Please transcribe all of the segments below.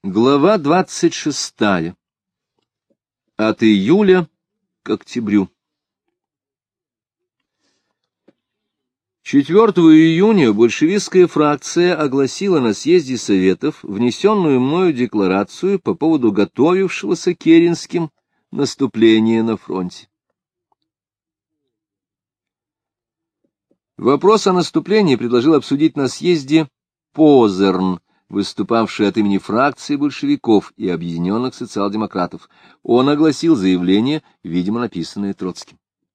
Глава 26. От июля к октябрю. 4 июня большевистская фракция огласила на съезде Советов внесенную мною декларацию по поводу готовившегося Керенским наступления на фронте. Вопрос о наступлении предложил обсудить на съезде Позерн, выступавший от имени фракции большевиков и объединенных социал-демократов. Он огласил заявление, видимо, написанное Троцким.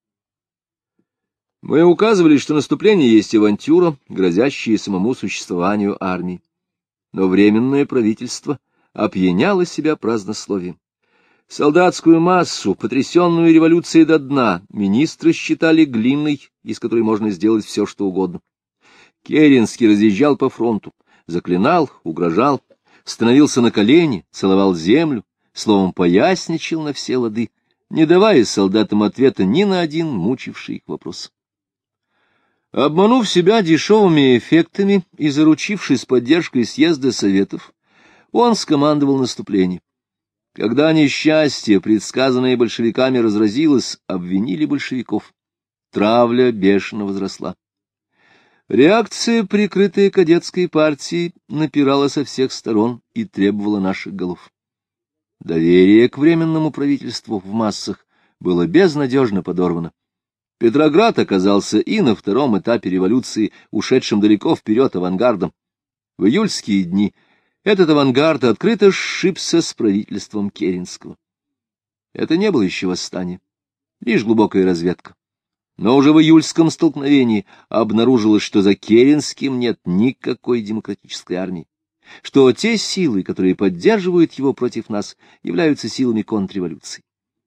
Мы указывали, что наступление есть авантюра, грозящая самому существованию армии. Но Временное правительство опьяняло себя празднословием. Солдатскую массу, потрясенную революцией до дна, министры считали глиной, из которой можно сделать все, что угодно. Керенский разъезжал по фронту, заклинал, угрожал, становился на колени, целовал землю, словом, поясничал на все лады, не давая солдатам ответа ни на один мучивший их вопрос. Обманув себя дешевыми эффектами и заручившись поддержкой съезда Советов, он скомандовал наступление. Когда несчастье, предсказанное большевиками, разразилось, обвинили большевиков. Травля бешено возросла. Реакция, прикрытая кадетской партией, напирала со всех сторон и требовала наших голов. Доверие к Временному правительству в массах было безнадежно подорвано. Петроград оказался и на втором этапе революции, ушедшим далеко вперед авангардом. В июльские дни этот авангард открыто сшибся с правительством Керенского. Это не было еще восстание, лишь глубокая разведка. Но уже в июльском столкновении обнаружилось, что за Керенским нет никакой демократической армии, что те силы, которые поддерживают его против нас, являются силами контрреволюции.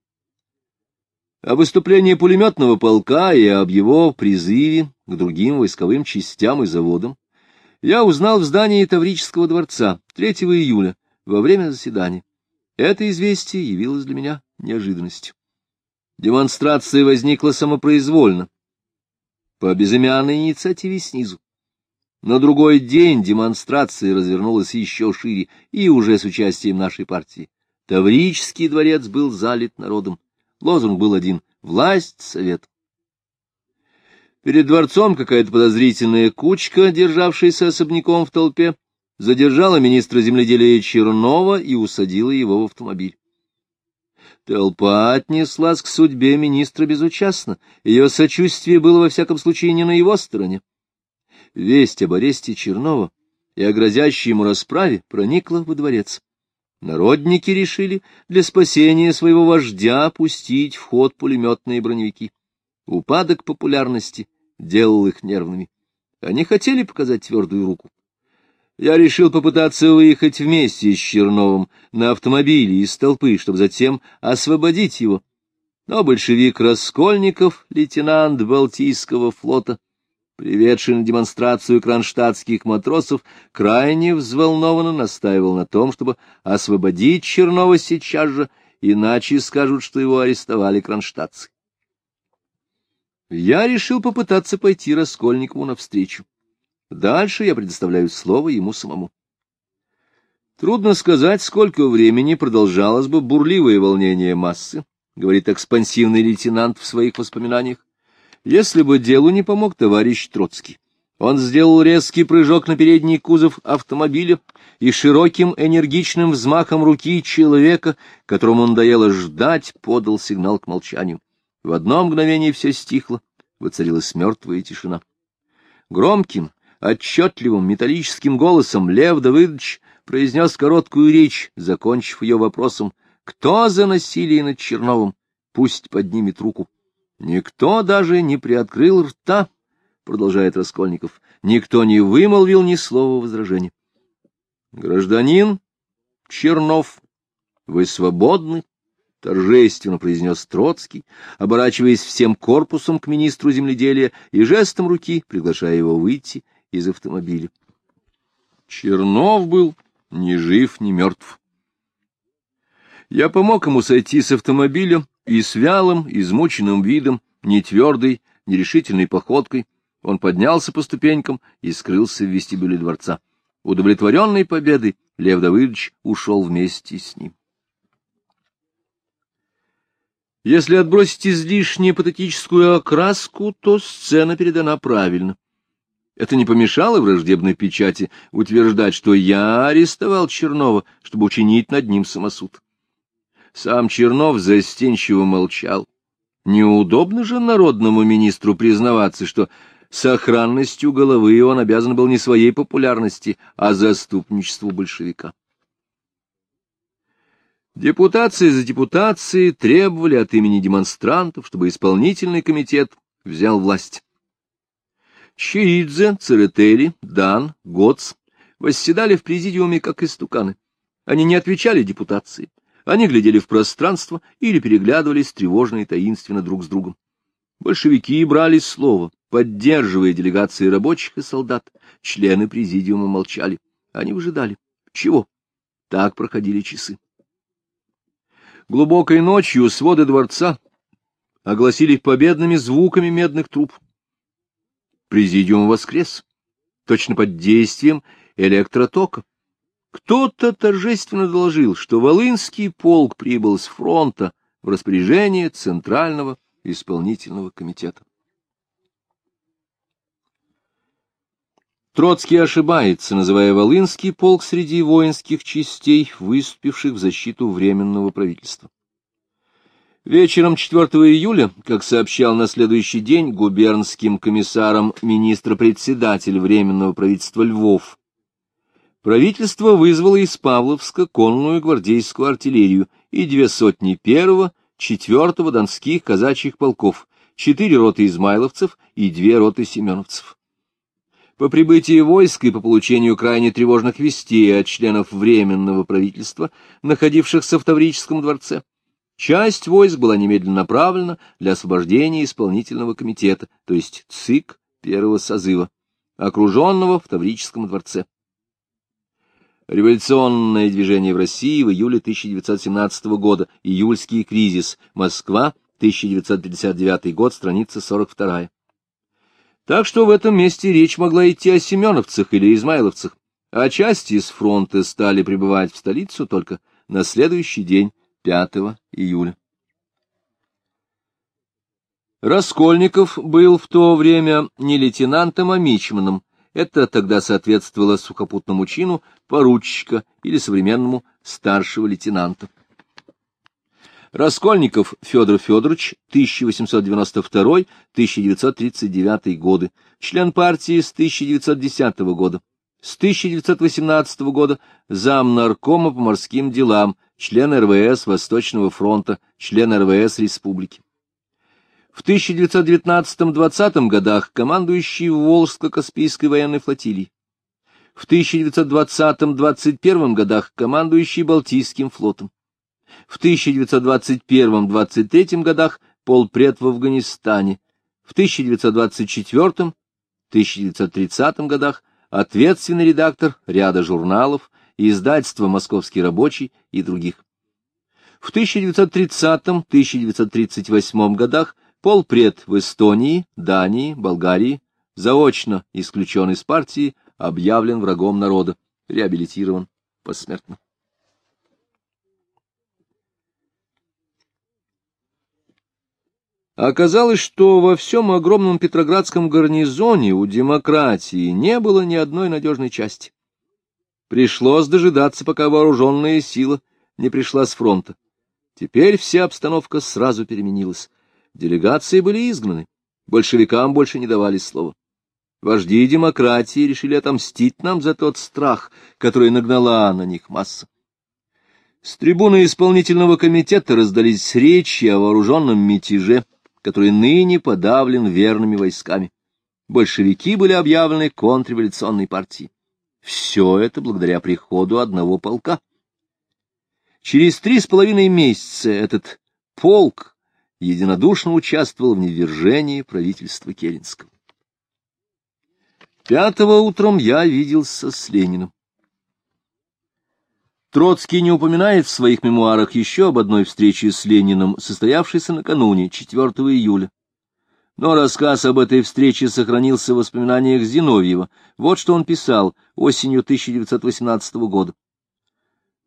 О выступлении пулеметного полка и об его призыве к другим войсковым частям и заводам я узнал в здании Таврического дворца 3 июля во время заседания. Это известие явилось для меня неожиданностью. Демонстрация возникла самопроизвольно, по безымянной инициативе снизу. На другой день демонстрация развернулась еще шире и уже с участием нашей партии. Таврический дворец был залит народом. Лозунг был один — власть совет. Перед дворцом какая-то подозрительная кучка, державшаяся особняком в толпе, задержала министра земледелия Чернова и усадила его в автомобиль. Толпа отнеслась к судьбе министра безучастно, ее сочувствие было во всяком случае не на его стороне. Весть об аресте Чернова и о грозящей ему расправе проникла во дворец. Народники решили для спасения своего вождя пустить в ход пулеметные броневики. Упадок популярности делал их нервными. Они хотели показать твердую руку. Я решил попытаться выехать вместе с Черновым на автомобиле из толпы, чтобы затем освободить его. Но большевик Раскольников, лейтенант Балтийского флота, приведший на демонстрацию кронштадтских матросов, крайне взволнованно настаивал на том, чтобы освободить Чернова сейчас же, иначе скажут, что его арестовали кронштадтцы. Я решил попытаться пойти Раскольникову навстречу. Дальше я предоставляю слово ему самому. Трудно сказать, сколько времени продолжалось бы бурливое волнение массы, говорит экспансивный лейтенант в своих воспоминаниях, если бы делу не помог товарищ Троцкий. Он сделал резкий прыжок на передний кузов автомобиля и широким энергичным взмахом руки человека, которому надоело ждать, подал сигнал к молчанию. В одно мгновение все стихло, воцарилась мертвая тишина. Громким, отчетливым металлическим голосом Лев Давыдович произнес короткую речь, закончив ее вопросом: «Кто за насилие над Черновым? Пусть поднимет руку». «Никто даже не приоткрыл рта», — продолжает Раскольников, — «никто не вымолвил ни слова возражения». «Гражданин Чернов, вы свободны», — торжественно произнес Троцкий, оборачиваясь всем корпусом к министру земледелия и жестом руки приглашая его выйти из автомобиля. Чернов был ни жив, ни мертв. Я помог ему сойти с автомобиля, и с вялым, измученным видом, нетвердой, нерешительной походкой он поднялся по ступенькам и скрылся в вестибюле дворца. Удовлетворенный победой, Лев Давыдович ушел вместе с ним. Если отбросить излишне патетическую окраску, то сцена передана правильно. Это не помешало враждебной печати утверждать, что я арестовал Чернова, чтобы учинить над ним самосуд. Сам Чернов застенчиво молчал. Неудобно же народному министру признаваться, что сохранностью головы он обязан был не своей популярности, а заступничеству большевика. Депутации за депутацией требовали от имени демонстрантов, чтобы исполнительный комитет взял власть. Чиидзе, Церетели, Дан, Гоц восседали в президиуме как истуканы. Они не отвечали депутации, они глядели в пространство или переглядывались тревожно и таинственно друг с другом. Большевики брали слово, поддерживая делегации рабочих и солдат. Члены президиума молчали. Они выжидали. Чего? Так проходили часы. Глубокой ночью своды дворца огласили победными звуками медных труб. Президиум воскрес, точно под действием электротока. Кто-то торжественно доложил, что Волынский полк прибыл с фронта в распоряжение Центрального исполнительного комитета. Троцкий ошибается, называя Волынский полк среди воинских частей, выступивших в защиту Временного правительства. Вечером 4 июля, как сообщал на следующий день губернским комиссаром министр-председатель Временного правительства Львов, правительство вызвало из Павловска конную гвардейскую артиллерию и 200 первого, 4-го донских казачьих полков, 4 роты измайловцев и 2 роты семеновцев. По прибытии войск и по получению крайне тревожных вестей от членов Временного правительства, находившихся в Таврическом дворце, часть войск была немедленно направлена для освобождения исполнительного комитета, то есть ЦИК первого созыва, окруженного в Таврическом дворце. Революционное движение в России в июле 1917 года, июльский кризис, Москва, 1959 год, страница 42. Так что в этом месте речь могла идти о семеновцах или измайловцах, а части с фронта стали прибывать в столицу только на следующий день, 5 июля. Раскольников был в то время не лейтенантом, а мичманом. Это тогда соответствовало сухопутному чину поручика или современному старшего лейтенанта. Раскольников Федор Федорович, 1892-1939 годы, член партии с 1910 года, с 1918 года зам наркома по морским делам, член РВС Восточного фронта, член РВС Республики. В 1919-20 годах командующий Волжско-Каспийской военной флотилией. В 1920-21 годах командующий Балтийским флотом. В 1921-23 годах полпред в Афганистане. В 1924-1930 годах ответственный редактор ряда журналов, издательства «Московский рабочий» и других. В 1930-1938 годах полпред в Эстонии, Дании, Болгарии, заочно исключен из партии, объявлен врагом народа, реабилитирован посмертно. Оказалось, что во всем огромном Петроградском гарнизоне у демократии не было ни одной надежной части. Пришлось дожидаться, пока вооруженная сила не пришла с фронта. Теперь вся обстановка сразу переменилась. Делегации были изгнаны, большевикам больше не давали слова. Вожди демократии решили отомстить нам за тот страх, который нагнала на них масса. С трибуны исполнительного комитета раздались речи о вооруженном мятеже, который ныне подавлен верными войсками. Большевики были объявлены контрреволюционной партией. Все это благодаря приходу одного полка. Через 3,5 месяца этот полк единодушно участвовал в низвержении правительства Керенского. 5-го утром я виделся с Лениным. Троцкий не упоминает в своих мемуарах еще об одной встрече с Лениным, состоявшейся накануне, 4 июля. Но рассказ об этой встрече сохранился в воспоминаниях Зиновьева. Вот что он писал осенью 1918 года.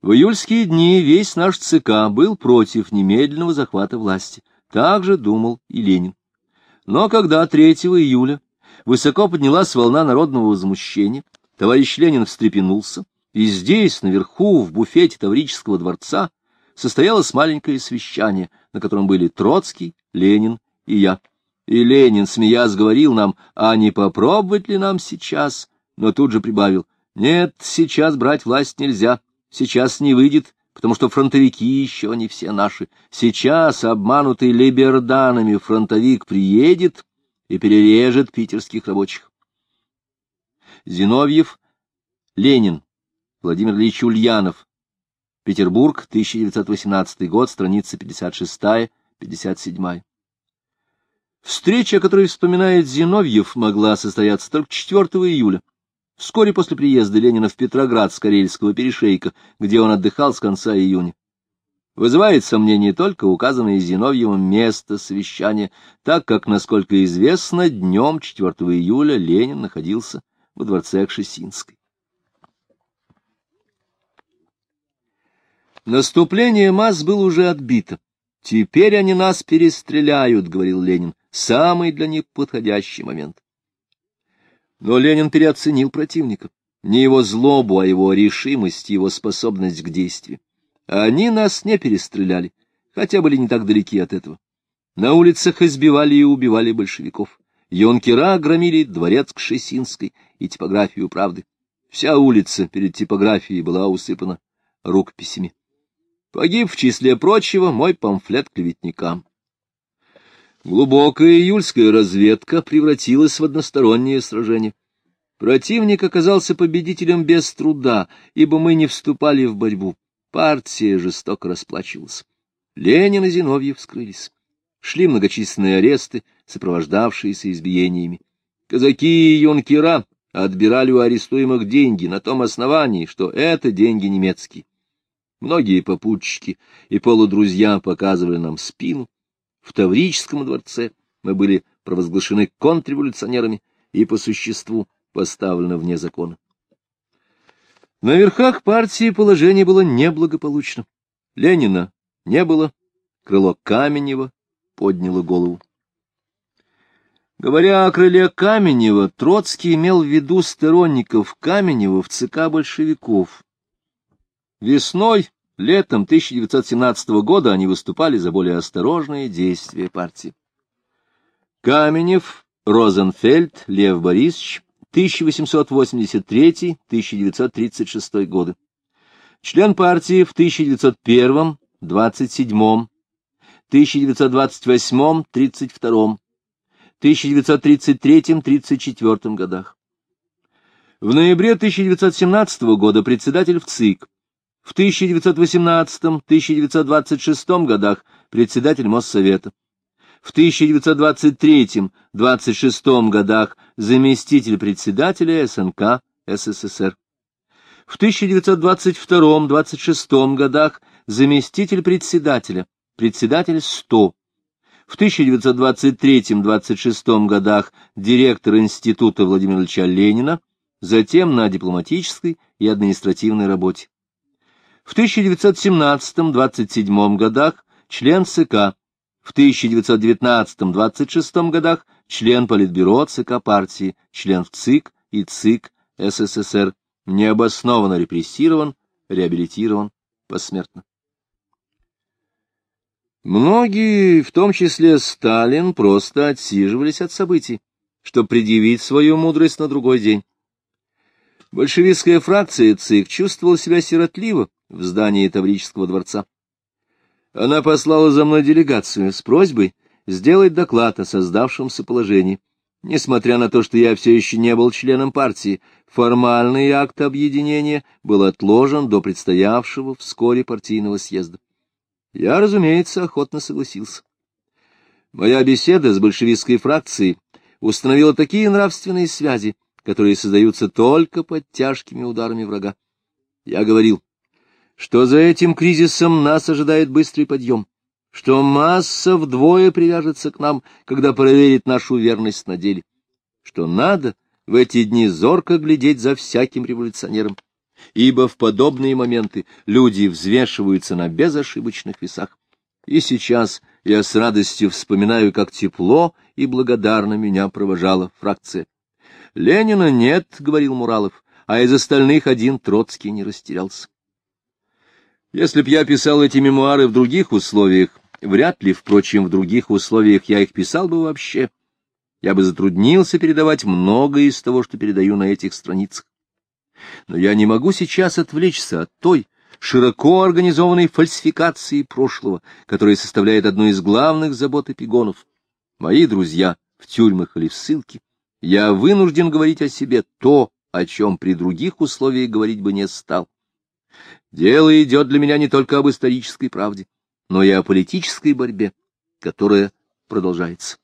В июльские дни весь наш ЦК был против немедленного захвата власти. Так же думал и Ленин. Но когда 3 июля высоко поднялась волна народного возмущения, товарищ Ленин встрепенулся, и здесь, наверху, в буфете Таврического дворца, состоялось маленькое совещание, на котором были Троцкий, Ленин и я. И Ленин, смеясь, говорил нам, а не попробовать ли нам сейчас, но тут же прибавил, нет, сейчас брать власть нельзя, сейчас не выйдет, потому что фронтовики еще не все наши. Сейчас, обманутый либерданами, фронтовик приедет и перережет питерских рабочих. Зиновьев, Ленин, Владимир Ильич Ульянов. Петербург, 1918 год, страница 56-57. Встреча, о которой вспоминает Зиновьев, могла состояться только 4 июля. Вскоре после приезда Ленина в Петроград с Карельского перешейка, где он отдыхал с конца июня. Вызывает сомнение только указанное Зиновьевым место совещания, так как, насколько известно, днем 4 июля Ленин находился во дворце Кшесинской. Наступление масс было уже отбито. «Теперь они нас перестреляют», — говорил Ленин, — «самый для них подходящий момент». Но Ленин переоценил противника. Не его злобу, а его решимость, его способность к действию. Они нас не перестреляли, хотя были не так далеки от этого. На улицах избивали и убивали большевиков. Юнкера громили дворец Кшесинской и типографию «Правды». Вся улица перед типографией была усыпана рукописями. Погиб, в числе прочего, мой памфлет клеветникам. Глубокая июльская разведка превратилась в одностороннее сражение. Противник оказался победителем без труда, ибо мы не вступали в борьбу. Партия жестоко расплачивалась. Ленин и Зиновьев скрылись. Шли многочисленные аресты, сопровождавшиеся избиениями. Казаки и юнкера отбирали у арестуемых деньги на том основании, что это деньги немецкие. Многие попутчики и полудрузья показывали нам спину. В Таврическом дворце мы были провозглашены контрреволюционерами и по существу поставлены вне закона. На верхах партии положение было неблагополучно. Ленина не было, крыло Каменева подняло голову. Говоря о крыле Каменева, Троцкий имел в виду сторонников Каменева в ЦК большевиков. Весной, летом 1917 года они выступали за более осторожные действия партии. Каменев, Розенфельд, Лев Борисович, 1883-1936 годы. Член партии в 1901, 27, 1928, 32, 1933-34 годах. В ноябре 1917 года председатель в ЦИК. В 1918-1926 годах председатель Моссовета. В 1923-26 годах заместитель председателя СНК СССР. В 1922-26 годах заместитель председателя, председатель СТО. В 1923-26 годах директор института Владимира Ильича Ленина, затем на дипломатической и административной работе. В 1917-27 годах член ЦК, в 1919-26 годах член Политбюро ЦК партии, член в ЦИК и ЦИК СССР, необоснованно репрессирован, реабилитирован посмертно. Многие, в том числе Сталин, просто отсиживались от событий, чтобы предъявить свою мудрость на другой день. Большевистская фракция ЦИК чувствовала себя сиротливо в здании Таврического дворца. Она послала за мной делегацию с просьбой сделать доклад о создавшемся положении. Несмотря на то, что я все еще не был членом партии, формальный акт объединения был отложен до предстоявшего вскоре партийного съезда. Я, разумеется, охотно согласился. Моя беседа с большевистской фракцией установила такие нравственные связи, которые создаются только под тяжкими ударами врага. Я говорил, что за этим кризисом нас ожидает быстрый подъем, что масса вдвое привяжется к нам, когда проверит нашу верность на деле, что надо в эти дни зорко глядеть за всяким революционером, ибо в подобные моменты люди взвешиваются на безошибочных весах. И сейчас я с радостью вспоминаю, как тепло и благодарно меня провожала фракция. «Ленина нет», — говорил Муралов, — «а из остальных один Троцкий не растерялся». Если б я писал эти мемуары в других условиях, вряд ли, впрочем, в других условиях я их писал бы вообще, я бы затруднился передавать многое из того, что передаю на этих страницах. Но я не могу сейчас отвлечься от той широко организованной фальсификации прошлого, которая составляет одну из главных забот эпигонов. Мои друзья в тюрьмах или в ссылке, я вынужден говорить о себе то, о чем при других условиях говорить бы не стал. Дело идет для меня не только об исторической правде, но и о политической борьбе, которая продолжается.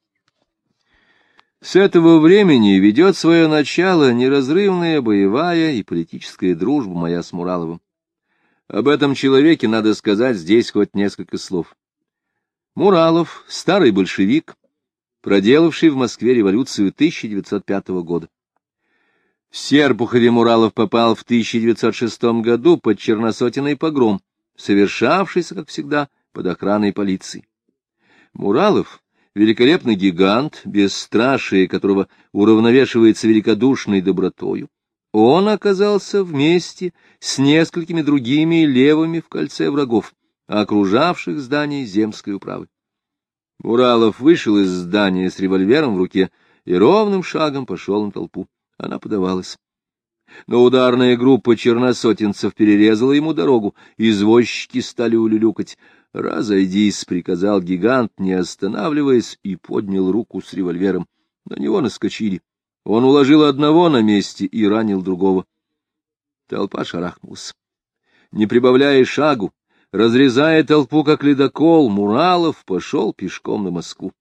С этого времени ведет свое начало неразрывная боевая и политическая дружба моя с Мураловым. Об этом человеке надо сказать здесь хоть несколько слов. Муралов — старый большевик, проделавший в Москве революцию 1905 года. В Серпухове Муралов попал в 1906 году под Черносотенный погром, совершавшийся, как всегда, под охраной полиции. Муралов — великолепный гигант, бесстрашие которого уравновешивается великодушной добротою. Он оказался вместе с несколькими другими левыми в кольце врагов, окружавших здание земской управы. Муралов вышел из здания с револьвером в руке и ровным шагом пошел на толпу. Она подавалась. Но ударная группа черносотенцев перерезала ему дорогу, извозчики стали улюлюкать. «Разойдись», — приказал гигант, не останавливаясь, и поднял руку с револьвером. На него наскочили. Он уложил одного на месте и ранил другого. Толпа шарахнулась. Не прибавляя шагу, разрезая толпу, как ледокол, Муралов пошел пешком на Москву.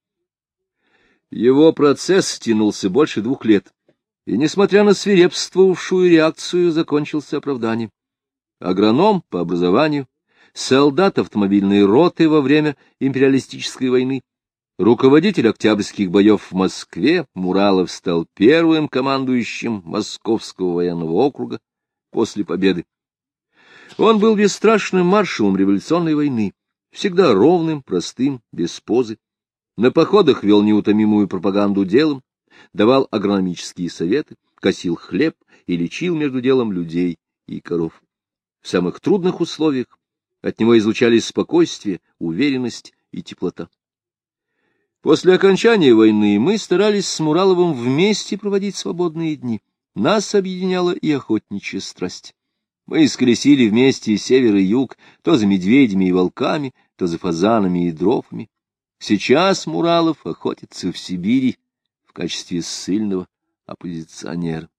Его процесс тянулся больше 2 лет, и, несмотря на свирепствовавшую реакцию, закончился оправданием. Агроном по образованию, солдат автомобильной роты во время империалистической войны, руководитель октябрьских боев в Москве, Муралов стал первым командующим Московского военного округа после победы. Он был бесстрашным маршалом революционной войны, всегда ровным, простым, без позы. На походах вел неутомимую пропаганду делом, давал агрономические советы, косил хлеб и лечил между делом людей и коров. В самых трудных условиях от него излучались спокойствие, уверенность и теплота. После окончания войны мы старались с Мураловым вместе проводить свободные дни. Нас объединяла и охотничья страсть. Мы исколесили вместе север и юг, то за медведями и волками, то за фазанами и дрофами. Сейчас Муралов охотится в Сибири в качестве ссыльного оппозиционера.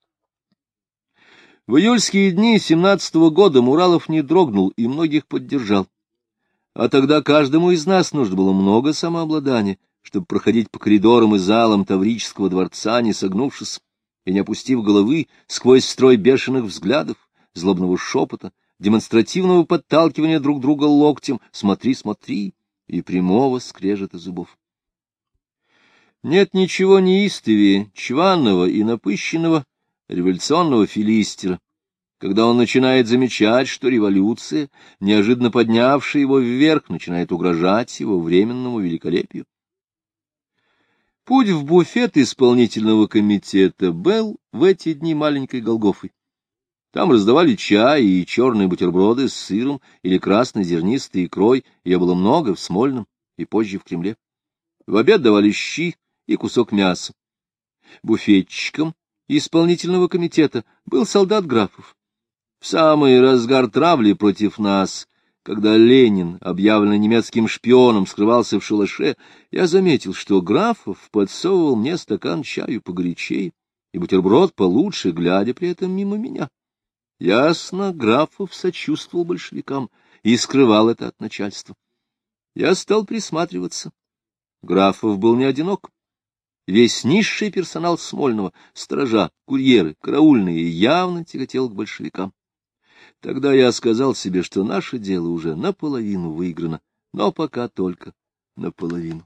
В июльские дни 17-го года Муралов не дрогнул и многих поддержал. А тогда каждому из нас нужно было много самообладания, чтобы проходить по коридорам и залам Таврического дворца, не согнувшись и не опустив головы, сквозь строй бешеных взглядов, злобного шепота, демонстративного подталкивания друг друга локтем «смотри, смотри» и прямого скрежета зубов. Нет ничего неистовее, чванного и напыщенного революционного филистера, когда он начинает замечать, что революция, неожиданно поднявшая его вверх, начинает угрожать его временному великолепию. Путь в буфет исполнительного комитета был в эти дни маленькой Голгофой. Там раздавали чай и черные бутерброды с сыром или красной зернистой икрой, ее было много в Смольном и позже в Кремле. В обед давали щи и кусок мяса. Буфетчиком исполнительного комитета был солдат Графов. В самый разгар травли против нас, когда Ленин, объявленный немецким шпионом, скрывался в шалаше, я заметил, что Графов подсовывал мне стакан чаю погорячее и бутерброд получше, глядя при этом мимо меня. Ясно, Графов сочувствовал большевикам и скрывал это от начальства. Я стал присматриваться. Графов был не одинок. Весь низший персонал Смольного, сторожа, курьеры, караульные, явно тяготел к большевикам. Тогда я сказал себе, что наше дело уже наполовину выиграно, но пока только наполовину.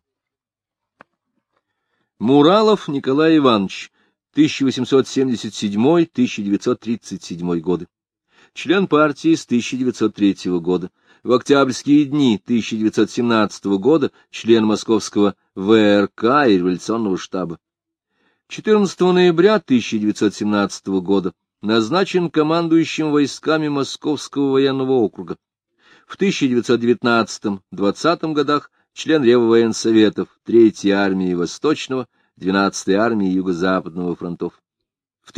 Муралов Николай Иванович, 1877-1937 годы. член партии с 1903 года. В октябрьские дни 1917 года член московского ВРК и революционного штаба. 14 ноября 1917 года назначен командующим войсками Московского военного округа. В 1919-20 годах член Реввоенсоветов 3-й армии Восточного, 12-й армии Юго-Западного фронтов. В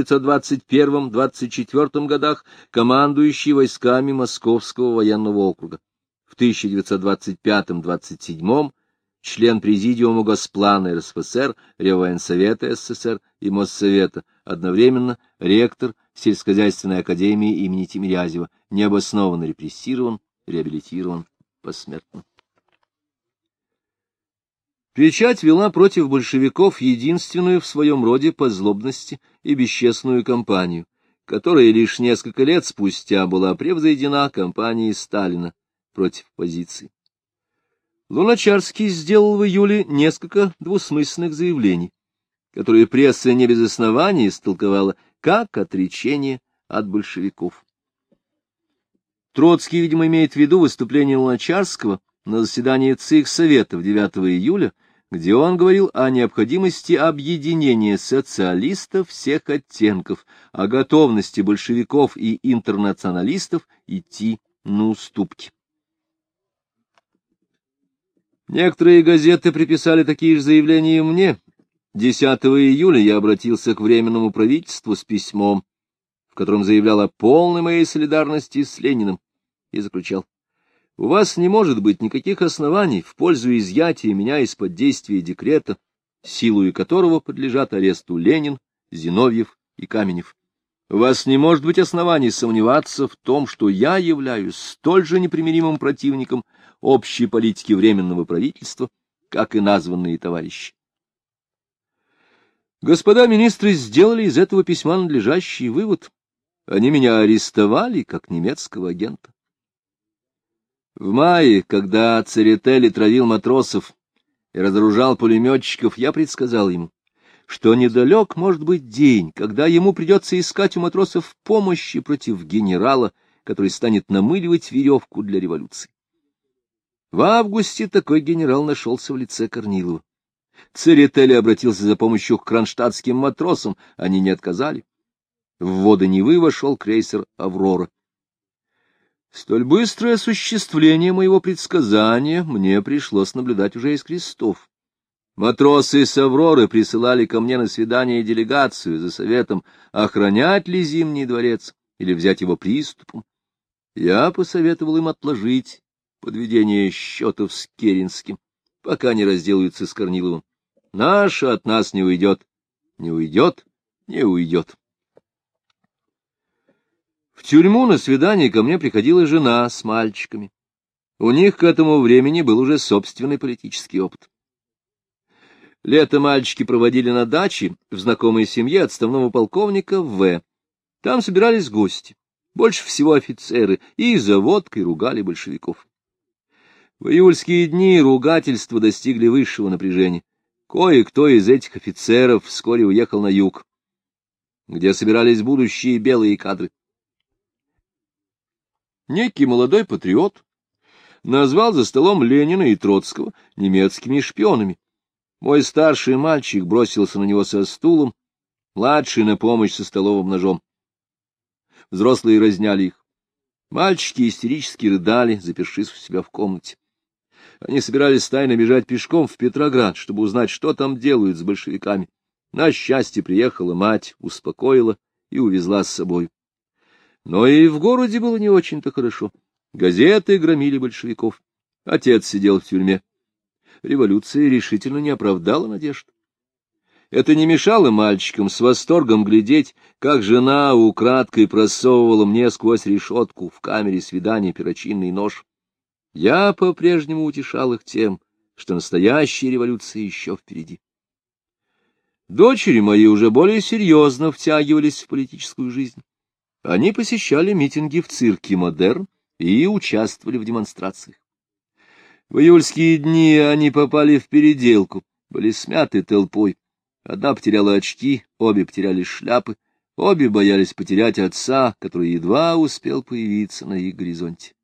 1921-24 годах командующий войсками Московского военного округа. В 1925-27 член Президиума Госплана РСФСР, Реввоенсовета СССР и Моссовета, одновременно ректор сельскохозяйственной академии имени Тимирязева, необоснованно репрессирован, реабилитирован посмертно. Печать вела против большевиков единственную в своем роде по злобности и бесчестную кампанию, которая лишь несколько лет спустя была превзойдена кампанией Сталина против оппозиции. Луначарский сделал в июле несколько двусмысленных заявлений, которые пресса не без оснований истолковала как отречение от большевиков. Троцкий, видимо, имеет в виду выступление Луначарского на заседании ЦИК Советов 9 июля, где он говорил о необходимости объединения социалистов всех оттенков, о готовности большевиков и интернационалистов идти на уступки. Некоторые газеты приписали такие же заявления мне. 10 июля я обратился к Временному правительству с письмом, в котором заявлял о полной моей солидарности с Лениным, и заключал: у вас не может быть никаких оснований в пользу изъятия меня из-под действия декрета, силою которого подлежат аресту Ленин, Зиновьев и Каменев. У вас не может быть оснований сомневаться в том, что я являюсь столь же непримиримым противником общей политики Временного правительства, как и названные товарищи. Господа министры сделали из этого письма надлежащий вывод. Они меня арестовали как немецкого агента. В мае, когда Церетели травил матросов и разоружал пулеметчиков, я предсказал ему, что недалек может быть день, когда ему придется искать у матросов помощи против генерала, который станет намыливать веревку для революции. В августе такой генерал нашелся в лице Корнилова. Церетели обратился за помощью к кронштадтским матросам, они не отказали. В воды Невы вошел крейсер «Аврора». Столь быстрое осуществление моего предсказания мне пришлось наблюдать уже из крестов. Матросы с «Авроры» присылали ко мне на свидание делегацию за советом, охранять ли Зимний дворец или взять его приступом. Я посоветовал им отложить подведение счетов с Керенским, пока не разделаются с Корниловым. Наше от нас не уйдет, не уйдет, не уйдет. В тюрьму на свидание ко мне приходила жена с мальчиками. У них к этому времени был уже собственный политический опыт. Лето мальчики проводили на даче в знакомой семье отставного полковника В. Там собирались гости, больше всего офицеры, и за водкой ругали большевиков. В июльские дни ругательства достигли высшего напряжения. Кое-кто из этих офицеров вскоре уехал на юг, где собирались будущие белые кадры. Некий молодой патриот назвал за столом Ленина и Троцкого немецкими шпионами. Мой старший мальчик бросился на него со стулом, младший на помощь со столовым ножом. Взрослые разняли их. Мальчики истерически рыдали, запершись у себя в комнате. Они собирались тайно бежать пешком в Петроград, чтобы узнать, что там делают с большевиками. На счастье приехала мать, успокоила и увезла с собой. Но и в городе было не очень-то хорошо. Газеты громили большевиков. Отец сидел в тюрьме. Революция решительно не оправдала надежд. Это не мешало мальчикам с восторгом глядеть, как жена украдкой просовывала мне сквозь решетку в камере свидания перочинный нож. Я по-прежнему утешал их тем, что настоящая революция еще впереди. Дочери мои уже более серьезно втягивались в политическую жизнь. Они посещали митинги в цирке «Модерн» и участвовали в демонстрациях. В июльские дни они попали в переделку, были смяты толпой. Одна потеряла очки, обе потеряли шляпы, Обе боялись потерять отца, который едва успел появиться на их горизонте.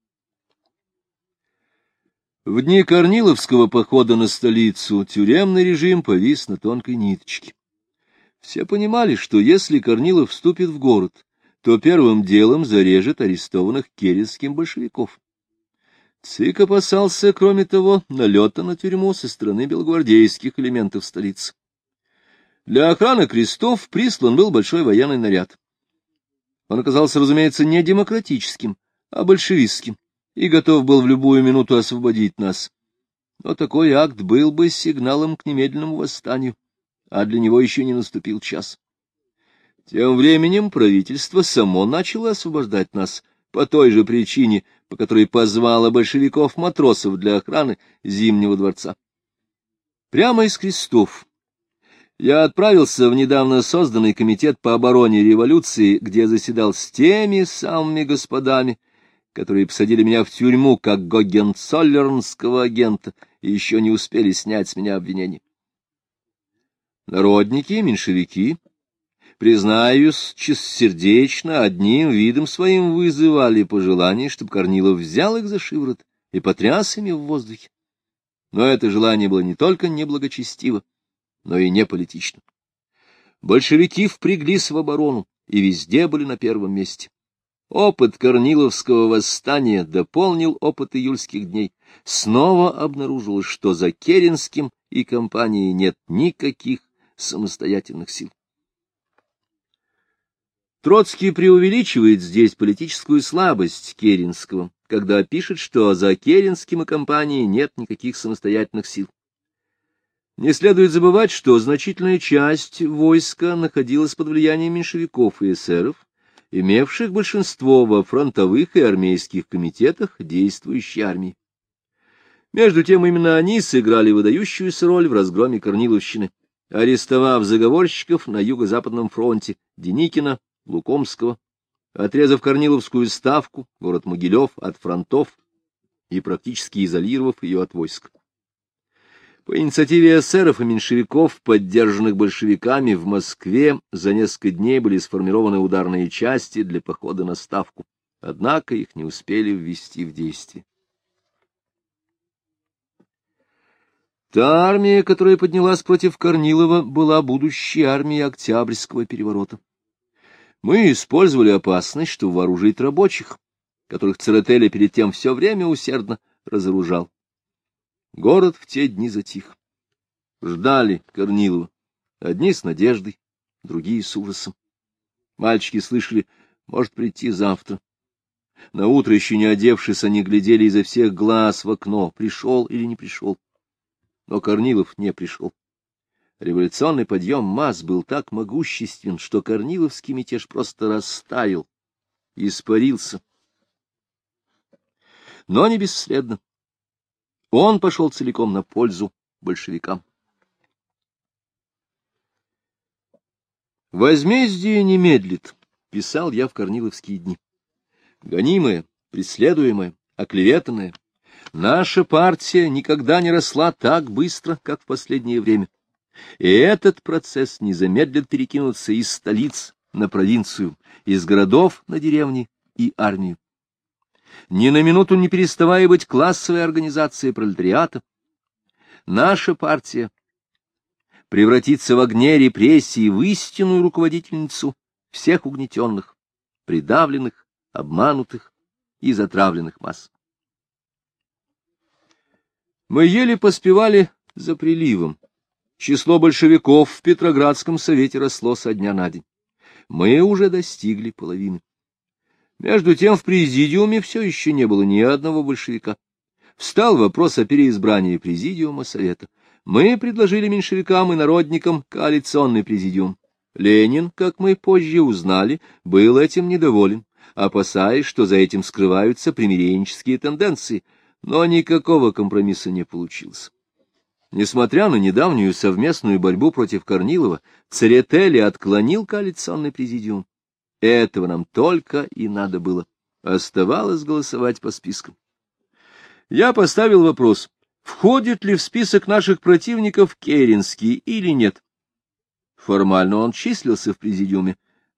В дни Корниловского похода на столицу тюремный режим повис на тонкой ниточке. Все понимали, что если Корнилов вступит в город, то первым делом зарежет арестованных керенским большевиков. ЦИК опасался, кроме того, налета на тюрьму со стороны белогвардейских элементов столицы. Для охраны крестов прислан был большой военный наряд. Он оказался, разумеется, не демократическим, а большевистским, и готов был в любую минуту освободить нас. Но такой акт был бы сигналом к немедленному восстанию, а для него еще не наступил час. Тем временем правительство само начало освобождать нас по той же причине, по которой позвало большевиков-матросов для охраны Зимнего дворца. Прямо из крестов я отправился в недавно созданный комитет по обороне революции, где заседал с теми самыми господами, которые посадили меня в тюрьму как гогенцоллернского агента и еще не успели снять с меня обвинение. Народники, меньшевики, признаюсь чистосердечно, одним видом своим вызывали пожелание, чтобы Корнилов взял их за шиворот и потряс ими в воздухе. Но это желание было не только неблагочестиво, но и не политично. Большевики впряглись в оборону и везде были на первом месте. Опыт Корниловского восстания дополнил опыт июльских дней. Снова обнаружилось, что за Керенским и компанией нет никаких самостоятельных сил. Троцкий преувеличивает здесь политическую слабость Керенского, когда пишет, что за Керенским и компанией нет никаких самостоятельных сил. Не следует забывать, что значительная часть войска находилась под влиянием меньшевиков и эсеров, имевших большинство во фронтовых и армейских комитетах действующей армии. Между тем именно они сыграли выдающуюся роль в разгроме Корниловщины, арестовав заговорщиков на Юго-Западном фронте Деникина, Лукомского, отрезав Корниловскую ставку, город Могилев, от фронтов и практически изолировав ее от войск. По инициативе эсеров и меньшевиков, поддержанных большевиками, в Москве за несколько дней были сформированы ударные части для похода на ставку, однако их не успели ввести в действие. Та армия, которая поднялась против Корнилова, была будущей армией Октябрьского переворота. Мы использовали опасность, чтобы вооружить рабочих, которых Церетели перед тем все время усердно разоружал. Город в те дни затих. Ждали Корнилова. Одни с надеждой, другие с ужасом. Мальчики слышали, может прийти завтра. Наутро, еще не одевшись, они глядели изо всех глаз в окно, пришел или не пришел. Но Корнилов не пришел. Революционный подъем масс был так могуществен, что корниловский мятеж просто растаял, испарился. Но не бесследно. Он пошел целиком на пользу большевикам. «Возмездие не медлит», — писал я в корниловские дни. «Гонимая, преследуемая, оклеветанная, наша партия никогда не росла так быстро, как в последнее время. И этот процесс не замедлит перекинуться из столиц на провинцию, из городов на деревни и армию. Ни на минуту не переставая быть классовой организацией пролетариата, наша партия превратится в огне репрессий в истинную руководительницу всех угнетенных, придавленных, обманутых и затравленных масс. Мы еле поспевали за приливом. Число большевиков в Петроградском совете росло со дня на день. Мы уже достигли половины. Между тем в президиуме все еще не было ни одного большевика. Встал вопрос о переизбрании президиума совета. Мы предложили меньшевикам и народникам коалиционный президиум. Ленин, как мы позже узнали, был этим недоволен, опасаясь, что за этим скрываются примиренческие тенденции, но никакого компромисса не получилось. Несмотря на недавнюю совместную борьбу против Корнилова, Церетели отклонил коалиционный президиум. Этого нам только и надо было. Оставалось голосовать по спискам. Я поставил вопрос, входит ли в список наших противников Керенский или нет. Формально он числился в президиуме,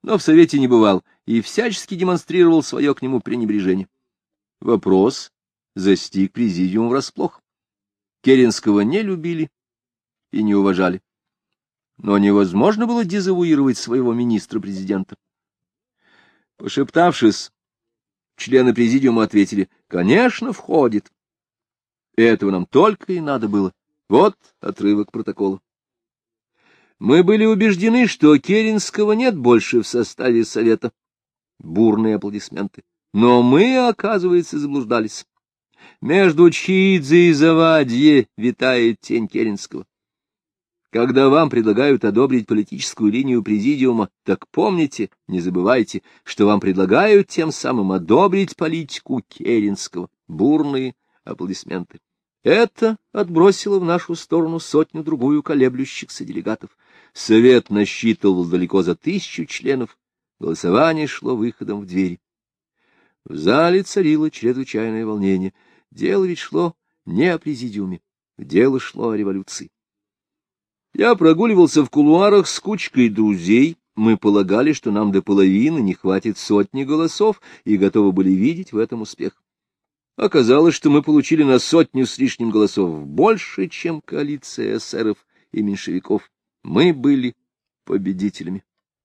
но в Совете не бывал и всячески демонстрировал свое к нему пренебрежение. Вопрос застиг президиум врасплох. Керенского не любили и не уважали. Но невозможно было дезавуировать своего министра-президента. Пошептавшись, члены президиума ответили: «Конечно, входит». Этого нам только и надо было. Вот отрывок протокола. Мы были убеждены, что Керенского нет больше в составе Совета. Бурные аплодисменты. Но мы, оказывается, заблуждались. Между Чиидзе и Завадье витает тень Керенского. Когда вам предлагают одобрить политическую линию президиума, так помните, не забывайте, что вам предлагают тем самым одобрить политику Керенского. Бурные аплодисменты. Это отбросило в нашу сторону сотню-другую колеблющихся делегатов. Совет насчитывал далеко за 1000 членов. Голосование шло выходом в двери. В зале царило чрезвычайное волнение. Дело ведь шло не о президиуме, дело шло о революции. Я прогуливался в кулуарах с кучкой друзей. Мы полагали, что нам до половины не хватит 100 голосов, и готовы были видеть в этом успех. Оказалось, что мы получили на 100 с лишним голосов больше, чем коалиция эсеров и меньшевиков. Мы были победителями.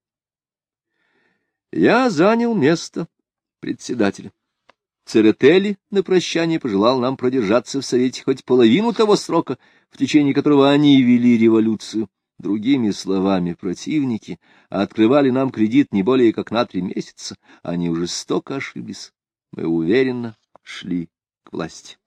Я занял место председателя. Церетели на прощание пожелал нам продержаться в Совете хоть половину того срока, в течение которого они вели революцию. Другими словами, противники открывали нам кредит не более как на 3 месяца. Они уже жестоко ошиблись. Мы уверенно шли к власти.